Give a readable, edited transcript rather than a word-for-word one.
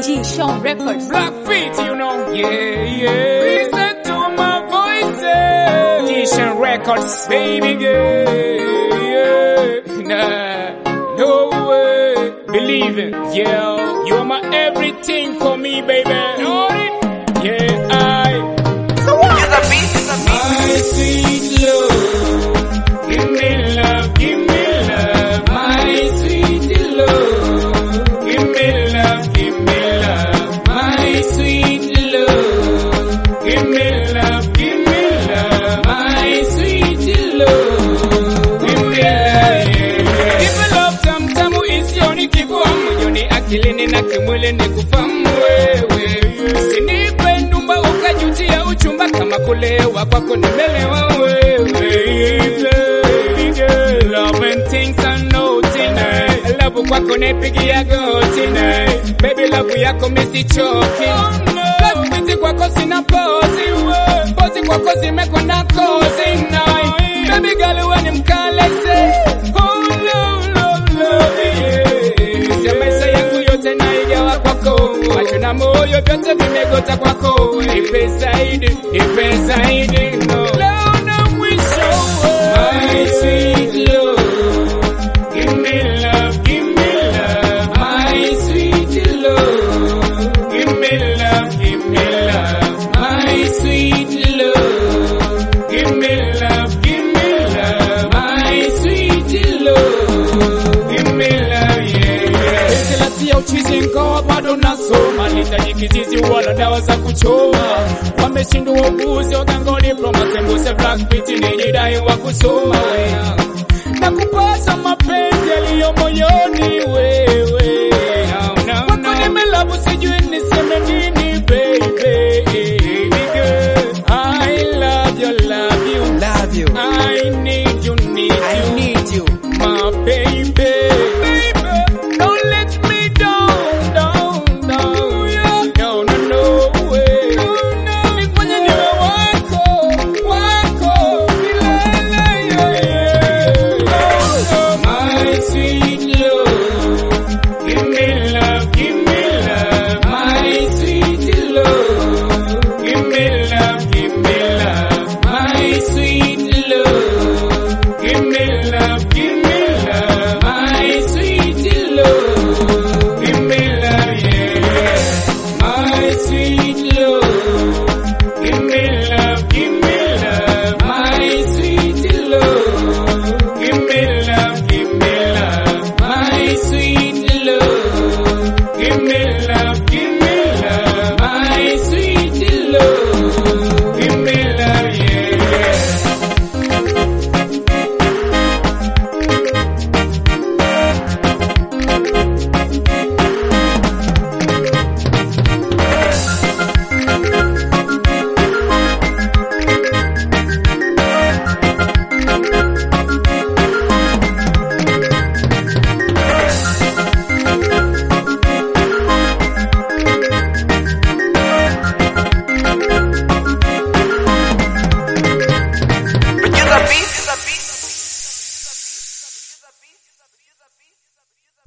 G-Sean Records. Black feet, you know. Yeah. Listen to my voice. G-Sean Records, baby girl. Yeah. Nah, no way. Believe it, yeah. You're my everything for me, baby. Know it? Yeah, So what? It's a beat. My sweet love, give me love, give me love. My sweet love, give me love, give me love. My sweet love, give me love, give me love. My sweet love, give me love. Give me love, tamtamu isioni kifahamu, yoni akilini na kimwili ni kufahamu wewe. Usinipe ndumba ukajutia uchumba kama kulewa kwako nimelewa wewe. Baby girl, love and things are nothing. Love kwako nipigia goti. Baby love yako misichoki. Love biti kwako sina pozi. Pozi kwako zimekwenda kozi. Baby girl we ni mkalese. Oh love yeah. Sia maisha yangu yote naigawa kwako. Macho na moyo vyote vimegota kwako. Ipe zaidi no. Leo na mwisho. My sweet love, give me love, give me love. My sweet love, give me love, give me love. My sweet love, give me love, give me love. My sweet love, give me love, yeah. Tia uchizi nkawa bado nasoma, nitajikizizi wala dawa za kuchoma. Wameshindwa uguzi wakangoni promasembuse black beat nijidai wa kusoma. Na kupasa mapenzi yaliyo moyoni we.